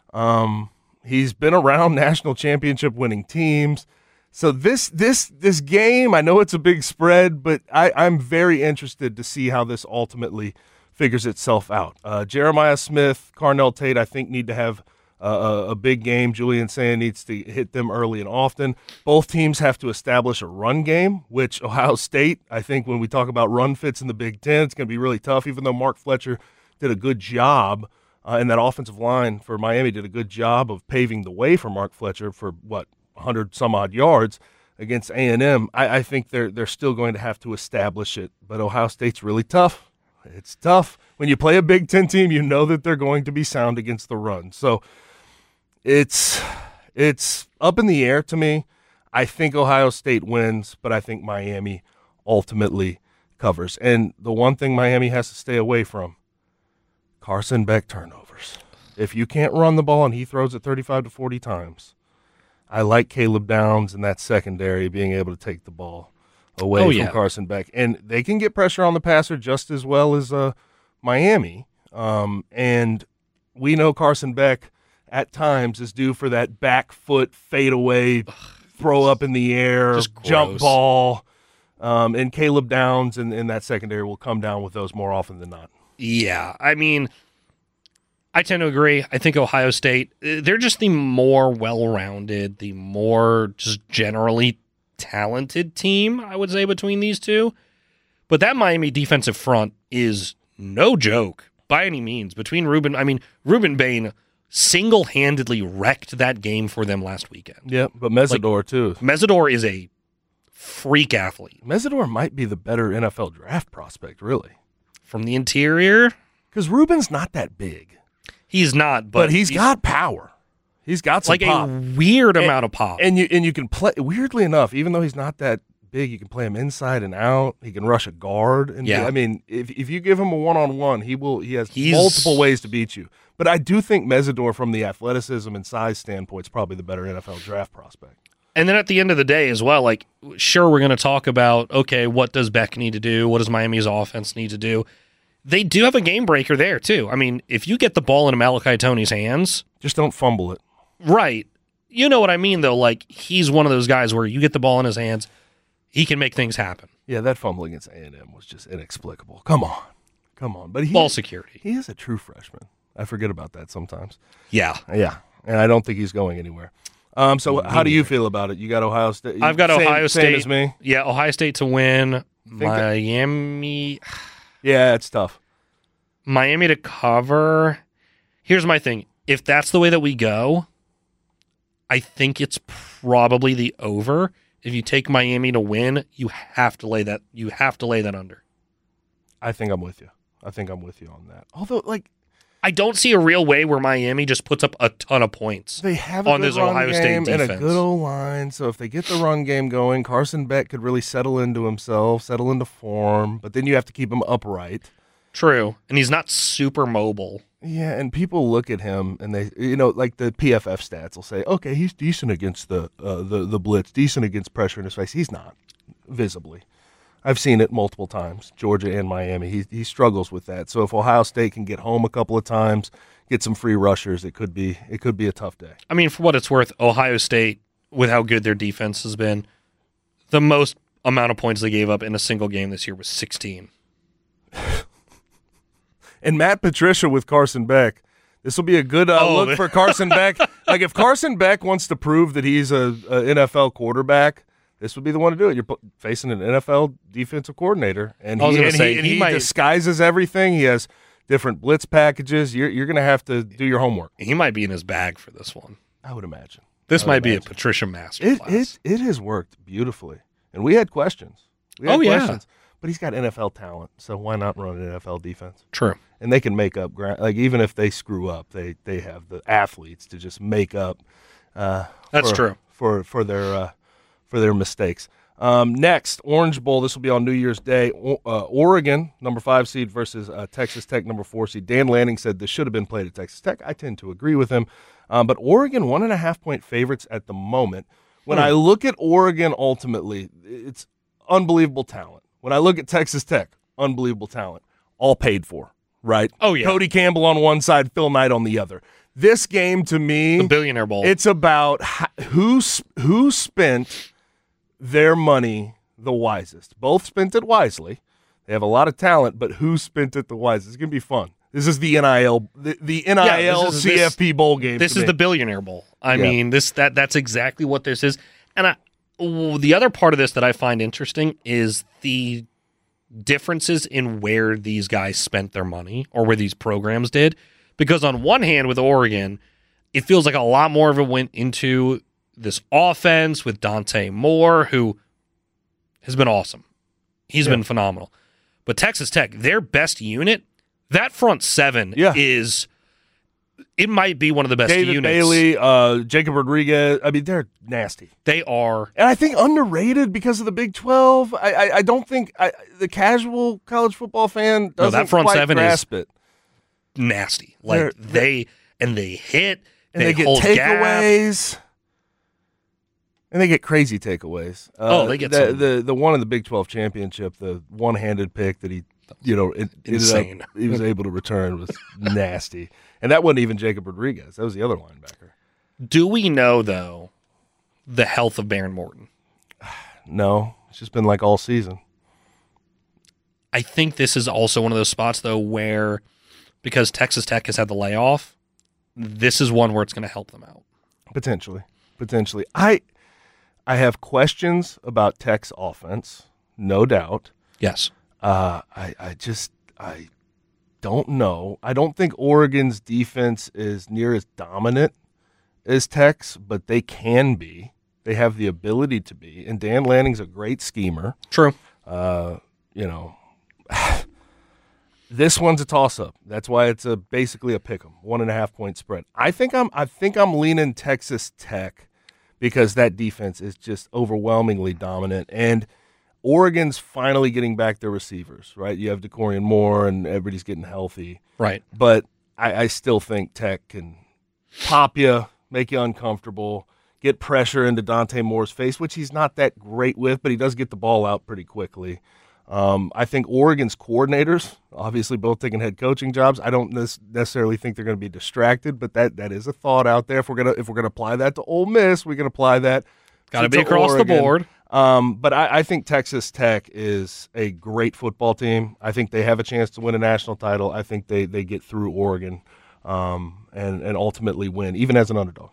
He's been around national championship winning teams. So this game, I know it's a big spread, but I'm very interested to see how this ultimately figures itself out. Jeremiah Smith, Carnell Tate, I think need to have a big game. Julian Sayin needs to hit them early and often. Both teams have to establish a run game, which Ohio State, I think when we talk about run fits in the Big Ten, it's going to be really tough, even though Mark Fletcher did a good job, and that offensive line for Miami did a good job of paving the way for Mark Fletcher for, 100-some-odd yards against A&M. I think they're still going to have to establish it, but Ohio State's really tough. It's tough. When you play a Big Ten team, you know that they're going to be sound against the run. So it's up in the air to me. I think Ohio State wins, but I think Miami ultimately covers. And the one thing Miami has to stay away from, Carson Beck turnovers. If you can't run the ball and he throws it 35 to 40 times, I like Caleb Downs and that secondary being able to take the ball away from Carson Beck. And they can get pressure on the passer just as well as Miami. And we know Carson Beck at times is due for that back foot fadeaway, throw up in the air, jump ball. And Caleb Downs and that secondary will come down with those more often than not. Yeah, I mean, I tend to agree. I think Ohio State, they're just the more well-rounded, the more just generally talented team, I would say, between these two. But that Miami defensive front is no joke by any means. Ruben Bain single-handedly wrecked that game for them last weekend. Yeah, but Mesidor, too. Mesidor is a freak athlete. Mesidor might be the better NFL draft prospect, really. From the interior? Because Ruben's not that big. He's not, but he's got power. He's got some pop. A weird amount of pop. And you can play, weirdly enough, even though he's not that big, you can play him inside and out. He can rush a guard. And if you give him a one-on-one, he has multiple ways to beat you. But I do think Mesidor, from the athleticism and size standpoint, is probably the better NFL draft prospect. And then at the end of the day as well, sure, we're going to talk about, okay, what does Beck need to do? What does Miami's offense need to do? They do have a game breaker there, too. I mean, if you get the ball into Malachi Toney's hands... Just don't fumble it. Right. You know what I mean, though. He's one of those guys where you get the ball in his hands, he can make things happen. Yeah, that fumble against A&M was just inexplicable. Come on. But ball security. He is a true freshman. I forget about that sometimes. Yeah. And I don't think he's going anywhere. So how do you feel about it? You got Ohio State? I've got Ohio State. Same as me? Yeah, Ohio State to win. Miami... Yeah, it's tough. Miami to cover. Here's my thing. If that's the way that we go, I think it's probably the over. If you take Miami to win, you have to lay that. You have to lay that under. I think I'm with you. On that. Although, I don't see a real way where Miami just puts up a ton of points. They have on this Ohio State defense and a good O-line. So if they get the run game going, Carson Beck could really settle into himself, settle into form. But then you have to keep him upright. True, and he's not super mobile. Yeah, and people look at him and they, the PFF stats will say, okay, he's decent against the blitz, decent against pressure in his face. He's not, visibly. I've seen it multiple times, Georgia and Miami. He struggles with that. So if Ohio State can get home a couple of times, get some free rushers, it could be a tough day. I mean, for what it's worth, Ohio State, with how good their defense has been, the most amount of points they gave up in a single game this year was 16. And Matt Patricia with Carson Beck. This will be a good look for Carson Beck. If Carson Beck wants to prove that he's a NFL quarterback, this would be the one to do it. You're facing an NFL defensive coordinator, and he disguises everything. He has different blitz packages. You're going to have to do your homework. He might be in his bag for this one. I would imagine. This might be a Patricia masterclass. It has worked beautifully, and we had questions. Questions. But he's got NFL talent, so why not run an NFL defense? True. And they can make up ground. Even if they screw up, they have the athletes to just make up. That's true for their mistakes. Next, Orange Bowl. This will be on New Year's Day. Oregon, number 5 seed versus Texas Tech, number 4 seed. Dan Lanning said this should have been played at Texas Tech. I tend to agree with him. But Oregon, 1.5-point favorites at the moment. When I look at Oregon, ultimately, it's unbelievable talent. When I look at Texas Tech, unbelievable talent. All paid for, right? Oh, yeah. Cody Campbell on one side, Phil Knight on the other. This game, to me, the Billionaire Bowl. It's about who spent their money the wisest. Both spent it wisely. They have a lot of talent, but who spent it the wisest? It's going to be fun. This is the NIL, the NIL CFP bowl game. This is the Billionaire Bowl. I mean, that's exactly what this is. And the other part of this that I find interesting is the differences in where these guys spent their money or where these programs did. Because on one hand, with Oregon, it feels like a lot more of it went into this offense with Dante Moore, who has been awesome. He's been phenomenal. But Texas Tech, their best unit, that front seven is, it might be one of the best David units. Bailey, Jacob Rodriguez, I mean, they're nasty. They are. And I think underrated because of the Big 12. I don't think the casual college football fan doesn't that front quite seven grasp is it. Nasty. Like they hit, and they get hold takeaways. Gap. And they get crazy takeaways. They get the one in the Big 12 championship, the one-handed pick that he, insane. He was able to return was nasty. And that wasn't even Jacob Rodriguez. That was the other linebacker. Do we know, though, the health of Baron Morton? No. It's just been like all season. I think this is also one of those spots, though, where because Texas Tech has had the layoff, this is one where it's going to help them out. Potentially. I have questions about Tech's offense, no doubt. Yes. I don't know. I don't think Oregon's defense is near as dominant as Tech's, but they can be. They have the ability to be. And Dan Lanning's a great schemer. True. This one's a toss-up. That's why it's basically a pick'em, 1.5-point spread. I think I'm leaning Texas Tech because that defense is just overwhelmingly dominant, and Oregon's finally getting back their receivers. Right, you have DeCorian Moore, and everybody's getting healthy. Right, but I still think Tech can pop you, make you uncomfortable, get pressure into Dante Moore's face, which he's not that great with, but he does get the ball out pretty quickly. I think Oregon's coordinators, obviously both taking head coaching jobs, I don't necessarily think they're going to be distracted, but that is a thought out there. If we're gonna apply that to Ole Miss, we can apply that. Got to be across the board. But I think Texas Tech is a great football team. I think they have a chance to win a national title. I think they get through Oregon and ultimately win, even as an underdog.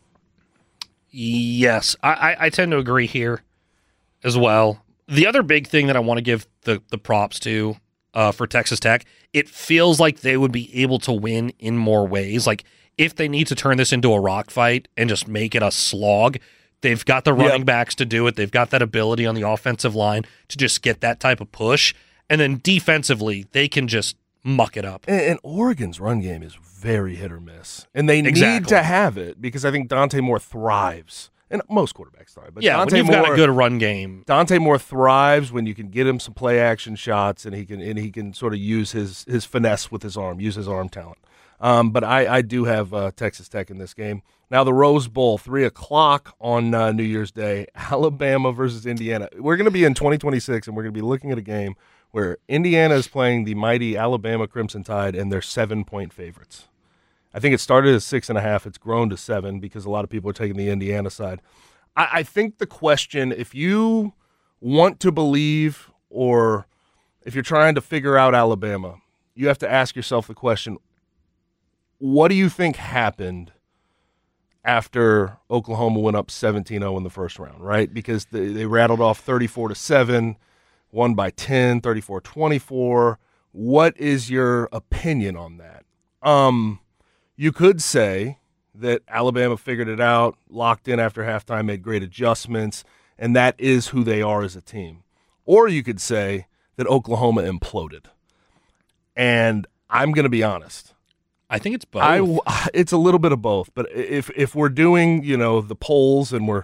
Yes, I tend to agree here as well. The other big thing that I want to give the props to for Texas Tech, it feels like they would be able to win in more ways. Like if they need to turn this into a rock fight and just make it a slog, they've got the running backs to do it. They've got that ability on the offensive line to just get that type of push. And then defensively, they can just muck it up. And Oregon's run game is very hit or miss. And they need to have it because I think Dante Moore thrives. And most quarterbacks thrive. But Dante when you've got a good run game. Dante Moore thrives when you can get him some play action shots and he can sort of use his finesse with his arm, use his arm talent. But I do have Texas Tech in this game. Now the Rose Bowl, 3:00 on New Year's Day, Alabama versus Indiana. We're going to be in 2026 and we're going to be looking at a game where Indiana is playing the mighty Alabama Crimson Tide and they're 7-point favorites. I think it started at 6.5. It's grown to 7 because a lot of people are taking the Indiana side. I think the question, if you want to believe or if you're trying to figure out Alabama, you have to ask yourself the question, what do you think happened after Oklahoma went up 17-0 in the first round, right? Because they rattled off 34-7, won by 10, 34-24. What is your opinion on that? You could say that Alabama figured it out, locked in after halftime, made great adjustments, and that is who they are as a team. Or you could say that Oklahoma imploded. And I'm going to be honest. I think it's both. It's a little bit of both. But if we're doing, the polls and we're,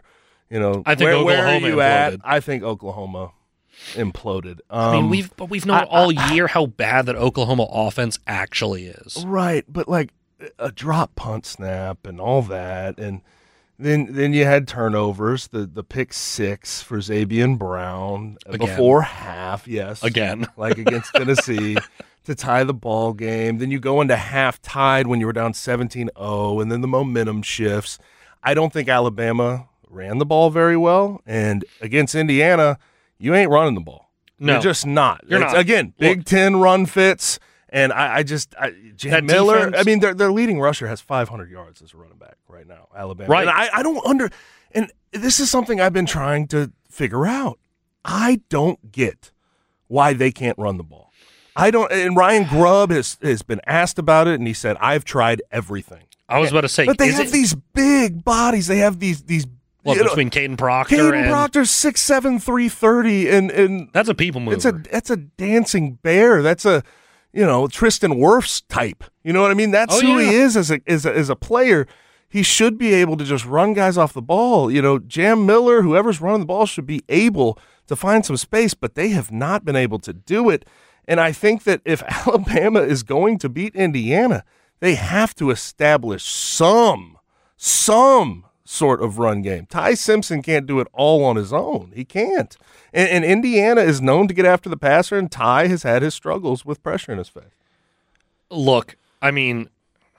I think Oklahoma where are you imploded. at? I think Oklahoma imploded. I mean, we've known all year how bad that Oklahoma offense actually is. Right, but like a drop punt snap and all that, and then you had turnovers, the pick six for Zabian Brown before half, yes. Again. Like against Tennessee to tie the ball game. Then you go into half tied when you were down 17-0, and then the momentum shifts. I don't think Alabama ran the ball very well, and against Indiana, you ain't running the ball. No. You're just not. You're not. Again, Big Ten run fits, and Jam Miller, defense- I mean, their leading rusher has 500 yards as a running back right now, Alabama. Right. And I don't and this is something I've been trying to figure out. I don't get why they can't run the ball. And Ryan Grubb has been asked about it, and he said, I've tried everything. I was about to say, But they have these big bodies. They have these between Caden Proctor Caden Proctor's 6'7", 330, and that's a people mover. That's a dancing bear. That's a Tristan Wirfs type. You know what I mean? That's who he is as a player. He should be able to just run guys off the ball. Jam Miller, whoever's running the ball, should be able to find some space, but they have not been able to do it. And I think that if Alabama is going to beat Indiana, they have to establish some sort of run game. Ty Simpson can't do it all on his own. He can't. And Indiana is known to get after the passer, and Ty has had his struggles with pressure in his face. Look, I mean,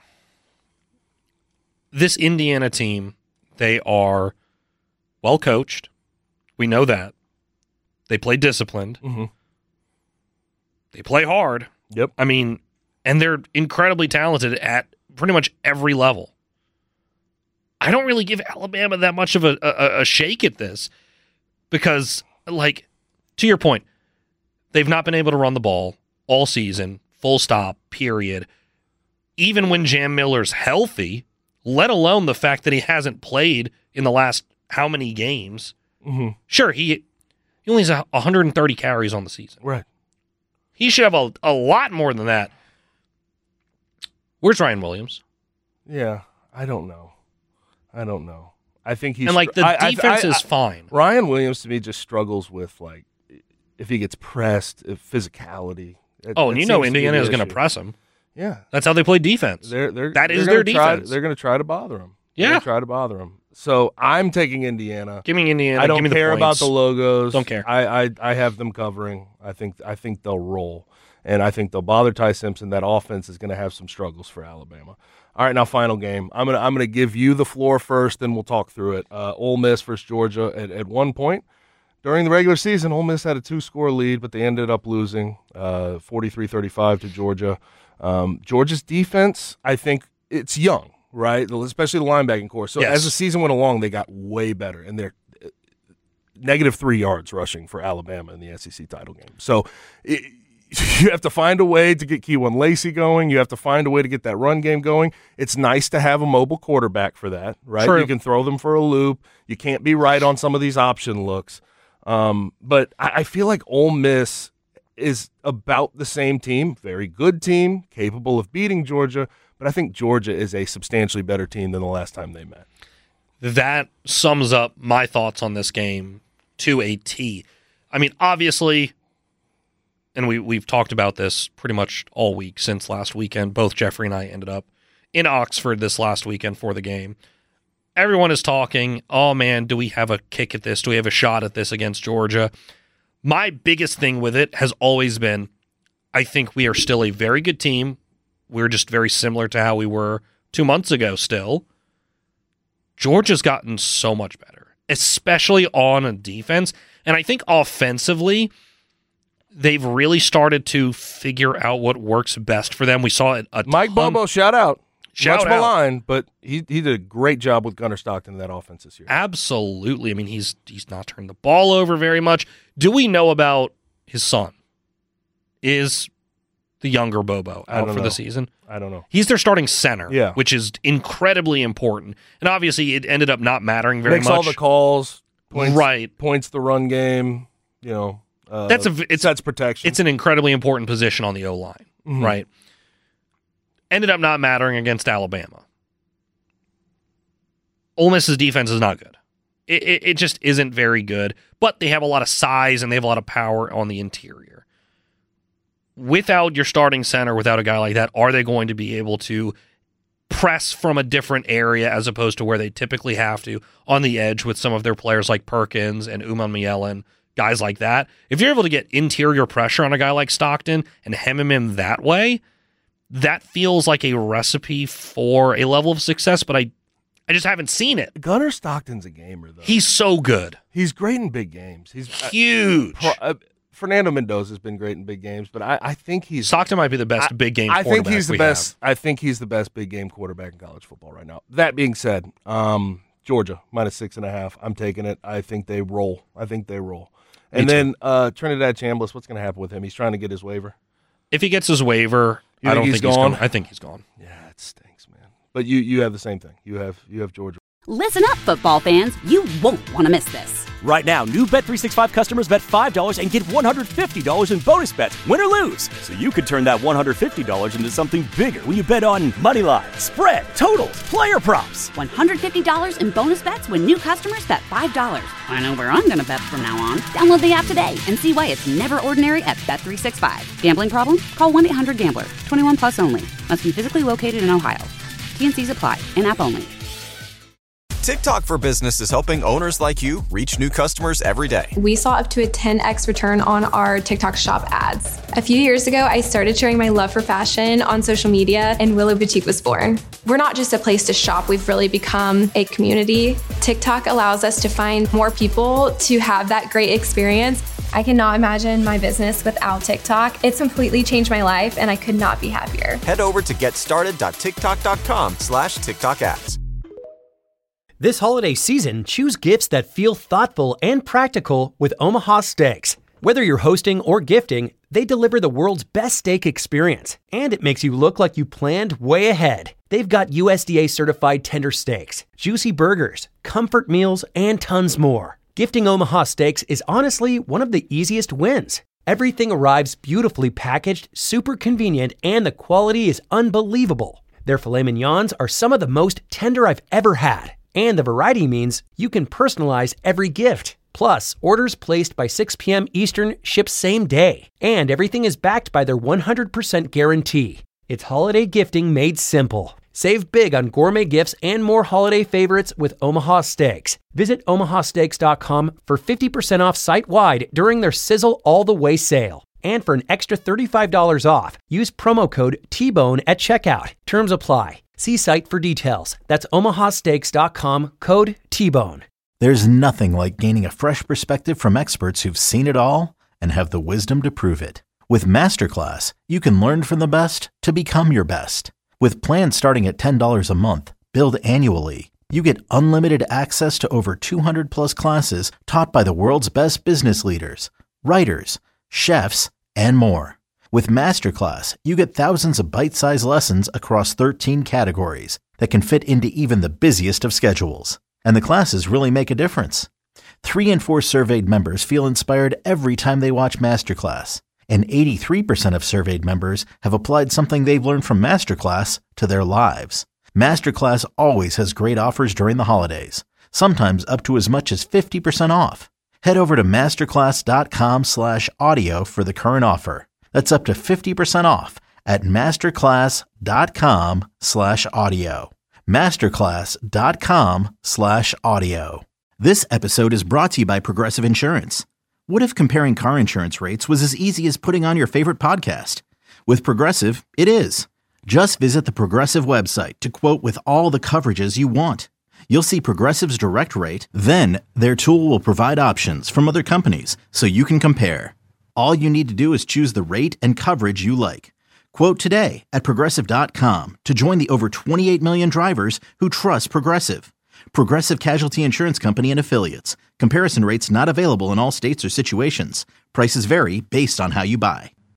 this Indiana team, they are well coached. We know that. They play disciplined. Mm-hmm. They play hard. Yep. I mean, and they're incredibly talented at pretty much every level. I don't really give Alabama that much of a shake at this because, like, to your point, they've not been able to run the ball all season, full stop, period. Even when Jam Miller's healthy, let alone the fact that he hasn't played in the last how many games. Mm-hmm. Sure, he only has 130 carries on the season. Right. He should have a lot more than that. Where's Ryan Williams? Yeah, I don't know. I think he's... And, like, the defense is fine. Ryan Williams, to me, just struggles with, like, if he gets pressed, physicality. And you know Indiana is going to press him. Yeah. That's how they play defense. That is their defense. They're going to try to bother him. Yeah. Try to bother him. So I'm taking Indiana. Give me Indiana. I don't Give me care the about points. the logos. Don't care. I have them covering. I think they'll roll. And I think they'll bother Ty Simpson. That offense is going to have some struggles for Alabama. All right, now final game. I'm gonna give you the floor first, then we'll talk through it. Ole Miss versus Georgia. At one point during the regular season, Ole Miss had a 2-score lead, but they ended up losing 43-35 to Georgia. Georgia's defense, I think it's young, right? Especially the linebacking core. So as the season went along, they got way better, and they're -3 yards rushing for Alabama in the SEC title game. So you have to find a way to get Keewan Lacey going. You have to find a way to get that run game going. It's nice to have a mobile quarterback for that, right? True. You can throw them for a loop. You can't be right on some of these option looks. But I feel like Ole Miss is about the same team, very good team, capable of beating Georgia, but I think Georgia is a substantially better team than the last time they met. That sums up my thoughts on this game to a T. I mean, obviously, and we've talked about this pretty much all week since last weekend. Both Jeffrey and I ended up in Oxford this last weekend for the game. Everyone is talking, oh man, do we have a kick at this? Do we have a shot at this against Georgia? My biggest thing with it has always been, I think we are still a very good team. We're just very similar to how we were 2 months ago still. Georgia's gotten so much better, especially on a defense. And I think offensively, they've really started to figure out what works best for them. We saw it a Mike ton. Bobo, shout out. Shout Much out. maligned, but he did a great job with Gunnar Stockton in that offense this year. Absolutely. I mean, he's not turned the ball over very much. Do we know about his son? Is the younger Bobo out for the season? I don't know. He's their starting center, Yeah. which is incredibly important. And obviously, it ended up not mattering very Makes much. all the calls, points, Right. points the run game, sets protection. It's an incredibly important position on the O-line, Mhm. right? Ended up not mattering against Alabama. Ole Miss's defense is not good. It just isn't very good, but they have a lot of size and they have a lot of power on the interior. Without your starting center, without a guy like that, are they going to be able to press from a different area as opposed to where they typically have to on the edge with some of their players like Perkins and Uman Mielen, guys like that? If you're able to get interior pressure on a guy like Stockton and hem him in that way, that feels like a recipe for a level of success, but I just haven't seen it. Gunnar Stockton's a gamer, though. He's so good. He's great in big games. He's huge. Fernando Mendoza's been great in big games, but I think he's Stockton might be the best big game quarterback. I think he's the best. I think he's the best big game quarterback in college football right now. That being said, Georgia -6.5. I'm taking it. I think they roll. And then Trinidad Chambliss, what's going to happen with him? He's trying to get his waiver. If he gets his waiver, I don't think he's gone. I think he's gone. Yeah, it stinks, man. But you have the same thing. You have Georgia. Listen up, football fans. You won't want to miss this. Right now, new Bet365 customers bet $5 and get $150 in bonus bets, win or lose. So you could turn that $150 into something bigger when you bet on money line, spread, totals, player props. $150 in bonus bets when new customers bet $5. I know where I'm going to bet from now on. Download the app today and see why it's never ordinary at Bet365. Gambling problem? Call 1-800-GAMBLER. 21 plus only. Must be physically located in Ohio. T&Cs apply. In-app only. TikTok for Business is helping owners like you reach new customers every day. We saw up to a 10x return on our TikTok shop ads. A few years ago, I started sharing my love for fashion on social media, and Willow Boutique was born. We're not just a place to shop, we've really become a community. TikTok allows us to find more people to have that great experience. I cannot imagine my business without TikTok. It's completely changed my life, and I could not be happier. Head over to getstarted.tiktok.com/TikTok ads. This holiday season, choose gifts that feel thoughtful and practical with Omaha Steaks. Whether you're hosting or gifting, they deliver the world's best steak experience, and it makes you look like you planned way ahead. They've got USDA certified tender steaks, juicy burgers, comfort meals, and tons more. Gifting Omaha Steaks is honestly one of the easiest wins. Everything arrives beautifully packaged, super convenient, and the quality is unbelievable. Their filet mignons are some of the most tender I've ever had. And the variety means you can personalize every gift. Plus, orders placed by 6 p.m. Eastern ship same day. And everything is backed by their 100% guarantee. It's holiday gifting made simple. Save big on gourmet gifts and more holiday favorites with Omaha Steaks. Visit omahasteaks.com for 50% off site-wide during their Sizzle All the Way sale. And for an extra $35 off, use promo code TBONE at checkout. Terms apply. See site for details. That's omahasteaks.com, code TBONE. There's nothing like gaining a fresh perspective from experts who've seen it all and have the wisdom to prove it. With Masterclass, you can learn from the best to become your best. With plans starting at $10 a month, billed annually, you get unlimited access to over 200 plus classes taught by the world's best business leaders, writers, chefs, and more. With Masterclass, you get thousands of bite-sized lessons across 13 categories that can fit into even the busiest of schedules. And the classes really make a difference. 3 in 4 surveyed members feel inspired every time they watch Masterclass. And 83% of surveyed members have applied something they've learned from Masterclass to their lives. Masterclass always has great offers during the holidays, sometimes up to as much as 50% off. Head over to masterclass.com/audio for the current offer. That's up to 50% off at masterclass.com/audio. Masterclass.com/audio. This episode is brought to you by Progressive Insurance. What if comparing car insurance rates was as easy as putting on your favorite podcast? With Progressive, it is. Just visit the Progressive website to quote with all the coverages you want. You'll see Progressive's direct rate, then their tool will provide options from other companies so you can compare. All you need to do is choose the rate and coverage you like. Quote today at Progressive.com to join the over 28 million drivers who trust Progressive. Progressive Casualty Insurance Company and Affiliates. Comparison rates not available in all states or situations. Prices vary based on how you buy.